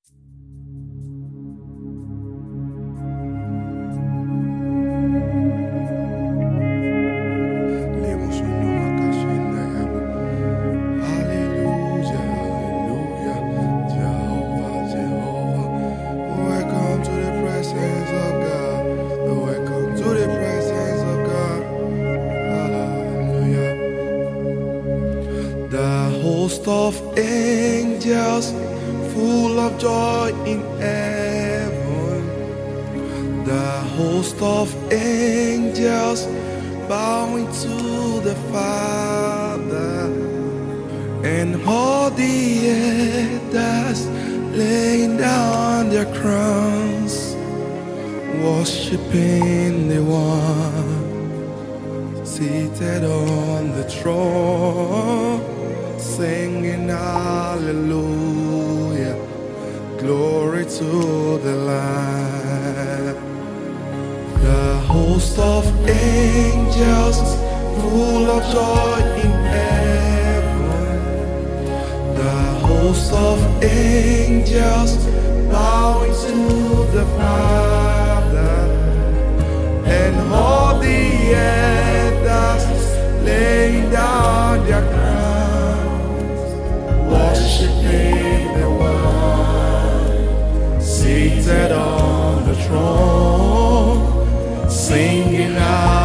Hallelujah, hallelujah, Jehovah, Jehovah. Welcome to the presence of God. Welcome to the presence of God. Hallelujah. The host of angels, full of joy in heaven. The host of angels, bowing to the Father, and all the elders laying down their crowns, worshiping the one seated on the throne, singing hallelujah, glory to the Lamb. The host of angels, full of joy in heaven. The host of angels, bowing to the Father, and all the elders laying down their crowns, worshiping the one seated on the throne, singing out.